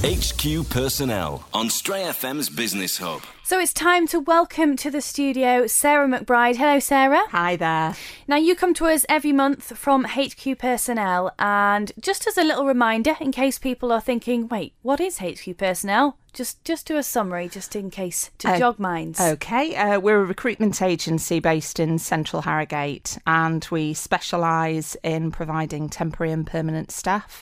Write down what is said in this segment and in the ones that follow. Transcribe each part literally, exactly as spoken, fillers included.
H Q Personnel on Stray F M's Business Hub. So it's time to welcome to the studio Sarah McBride. Hello, Sarah. Hi there. Now, you come to us every month from H Q Personnel, and just as a little reminder, in case people are thinking, wait, what is H Q Personnel? Just just do a summary, just in case, to uh, jog minds. OK, uh, we're a recruitment agency based in central Harrogate, and we specialise in providing temporary and permanent staff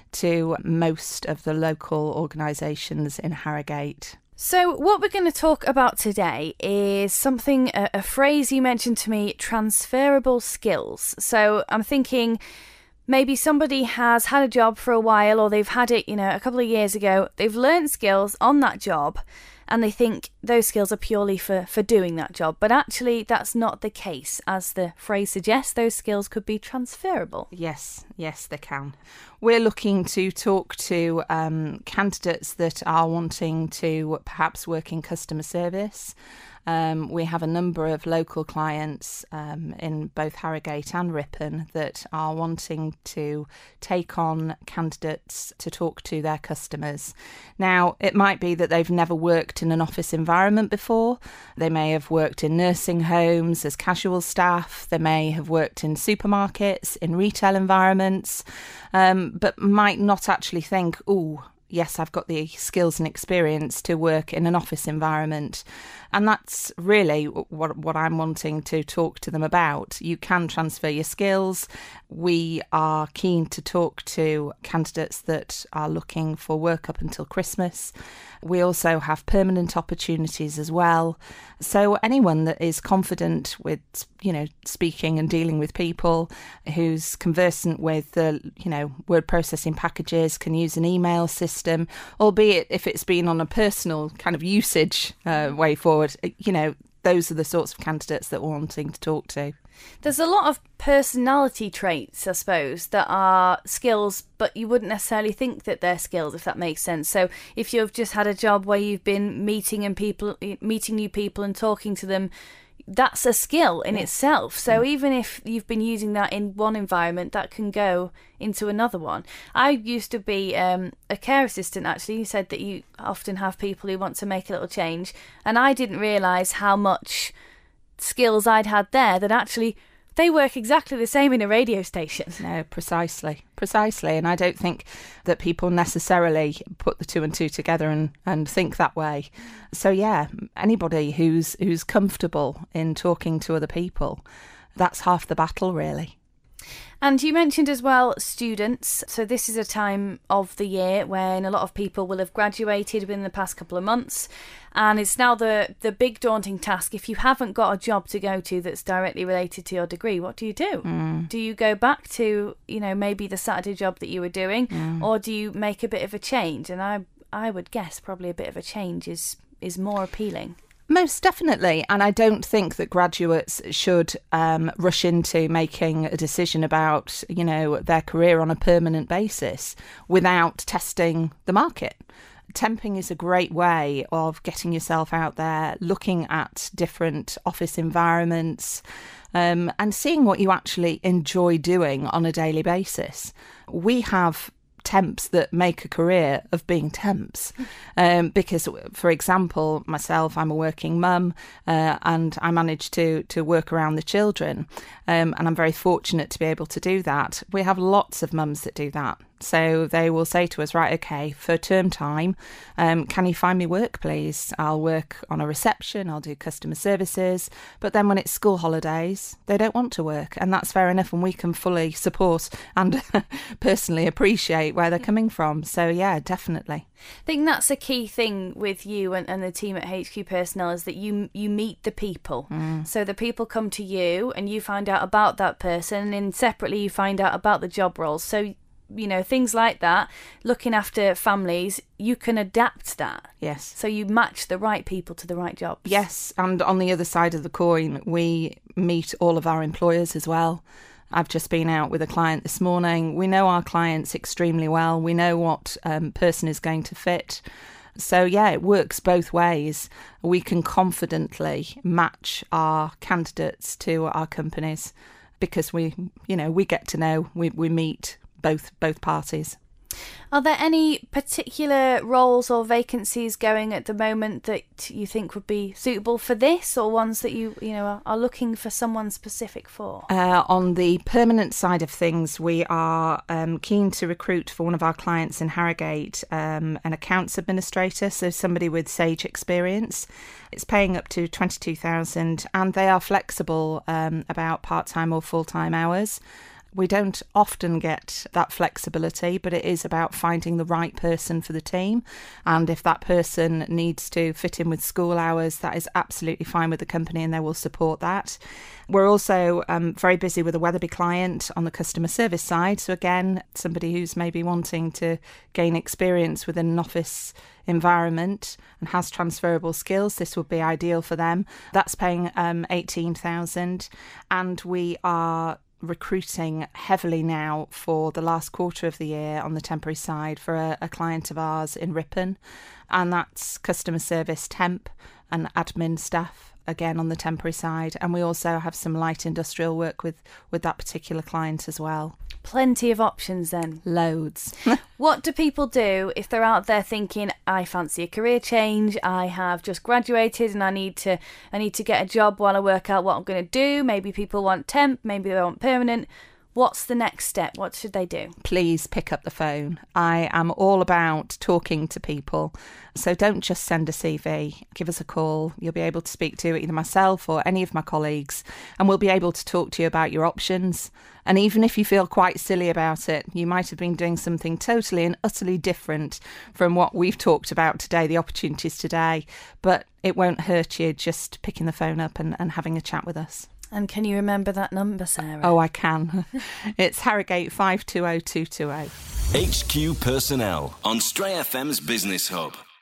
to most of the local organisations in Harrogate. So what we're going to talk about today is something, a, a phrase you mentioned to me, transferable skills. So I'm thinking maybe somebody has had a job for a while, or they've had it, you know, a couple of years ago. They've learned skills on that job and they think those skills are purely for, for doing that job. But actually, that's not the case. As the phrase suggests, those skills could be transferable. Yes, yes, they can. We're looking to talk to um, candidates that are wanting to perhaps work in customer service. Um, we have a number of local clients um, in both Harrogate and Ripon that are wanting to take on candidates to talk to their customers. Now, it might be that they've never worked in an office environment before. They may have worked in nursing homes as casual staff. They may have worked in supermarkets, in retail environments, um, but might not actually think, oh, yes, I've got the skills and experience to work in an office environment. And that's really what what I'm wanting to talk to them about. You can transfer your skills. We are keen to talk to candidates that are looking for work up until Christmas. We also have permanent opportunities as well. So anyone that is confident with, you know, speaking and dealing with people, who's conversant with the, you know, word processing packages, can use an email system, albeit if it's been on a personal kind of usage uh, way forward, you know, those are the sorts of candidates that we're wanting to talk to. There's a lot of personality traits, I suppose, that are skills, but you wouldn't necessarily think that they're skills, if that makes sense. So if you've just had a job where you've been meeting and people, meeting new people and talking to them, that's a skill in yeah. itself. So yeah. even if you've been using that in one environment, that can go into another one. I used to be um, a care assistant, actually. You said that you often have people who want to make a little change, and I didn't realise how much skills I'd had there that actually they work exactly the same in a radio station. No, precisely, precisely. And I don't think that people necessarily put the two and two together and, and think that way. So yeah, anybody who's who's comfortable in talking to other people, that's half the battle, really. And you mentioned as well students. So this is a time of the year when a lot of people will have graduated within the past couple of months. And it's now the, the big daunting task. If you haven't got a job to go to that's directly related to your degree, what do you do? Mm. Do you go back to, you know, maybe the Saturday job that you were doing? Mm. Or do you make a bit of a change? And I I would guess probably a bit of a change is, is more appealing. Most definitely. And I don't think that graduates should um, rush into making a decision about, you know, their career on a permanent basis without testing the market. Temping is a great way of getting yourself out there, looking at different office environments, um, and seeing what you actually enjoy doing on a daily basis. We have temps that make a career of being temps um, because, for example, myself, I'm a working mum uh, and I manage to to work around the children, um, and I'm very fortunate to be able to do that. We have lots of mums that do that. So they will say to us, right, okay, for term time, um, can you find me work, please? I'll work on a reception, I'll do customer services. But then when it's school holidays, they don't want to work. And that's fair enough. And we can fully support and personally appreciate where they're coming from. So, yeah, definitely. I think that's a key thing with you and, and the team at H Q Personnel is that you you meet the people. Mm. So the people come to you and you find out about that person, and then separately you find out about the job roles. So, you know, things like that, looking after families, you can adapt that. Yes. So you match the right people to the right jobs. Yes, and on the other side of the coin, we meet all of our employers as well. I've just been out with a client this morning. We know our clients extremely well. We know what um, person is going to fit. So, yeah, it works both ways. We can confidently match our candidates to our companies because we, you know, we get to know, we, we meet both both parties. Are there any particular roles or vacancies going at the moment that you think would be suitable for this, or ones that you you know are, are looking for someone specific for? Uh, on the permanent side of things, we are um, keen to recruit for one of our clients in Harrogate um, an accounts administrator, so somebody with Sage experience. It's paying up to twenty-two thousand, and they are flexible um, about part-time or full-time hours. We don't often get that flexibility, but it is about finding the right person for the team. And if that person needs to fit in with school hours, that is absolutely fine with the company, and they will support that. We're also um, very busy with a Weatherby client on the customer service side. So again, somebody who's maybe wanting to gain experience within an office environment and has transferable skills, this would be ideal for them. That's paying um, eighteen thousand, and we are recruiting heavily now for the last quarter of the year on the temporary side for a, a client of ours in Ripon, and that's customer service temp and admin staff again on the temporary side, and we also have some light industrial work with with that particular client as well. Plenty of options then. Loads. What do people do if they're out there thinking, I fancy a career change, I have just graduated and I need to I need to get a job while I work out what I'm going to do? Maybe people want temp, maybe they want permanent. What's the next step? What should they do? Please pick up the phone. I am all about talking to people. So don't just send a C V. Give us a call. You'll be able to speak to either myself or any of my colleagues, and we'll be able to talk to you about your options. And even if you feel quite silly about it, you might have been doing something totally and utterly different from what we've talked about today, the opportunities today, but it won't hurt you just picking the phone up and, and having a chat with us. And can you remember that number, Sarah? Oh, I can. It's Harrogate five two zero two two zero. H Q Personnel on Stray F M's Business Hub.